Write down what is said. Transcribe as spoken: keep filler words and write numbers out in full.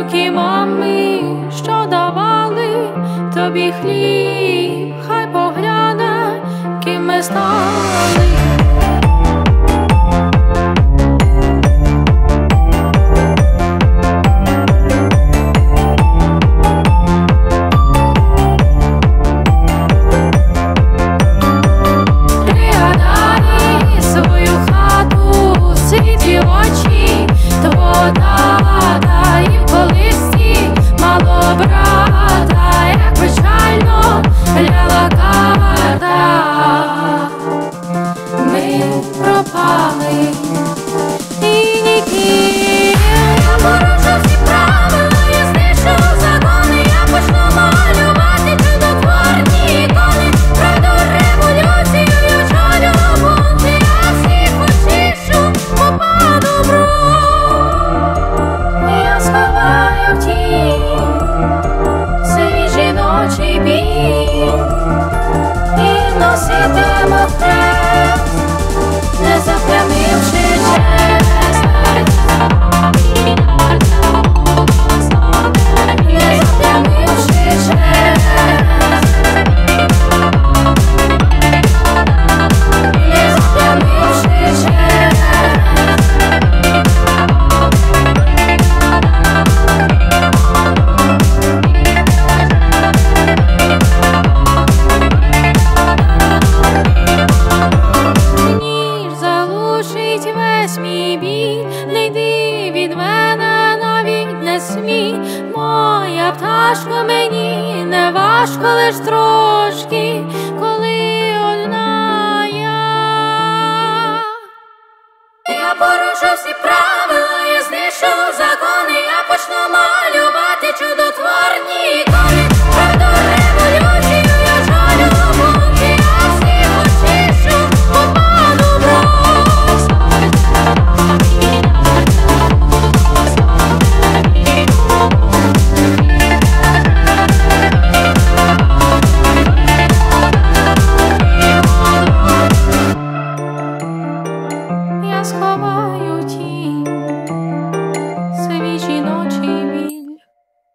ті мами, що давали тобі хліб, хай погляне, ким ми стали. Моя пташко, мені не важко лиш трошки, коли одна я. Я порушу всі правила, я знищу закони, я почну малювати чудотворні ікони.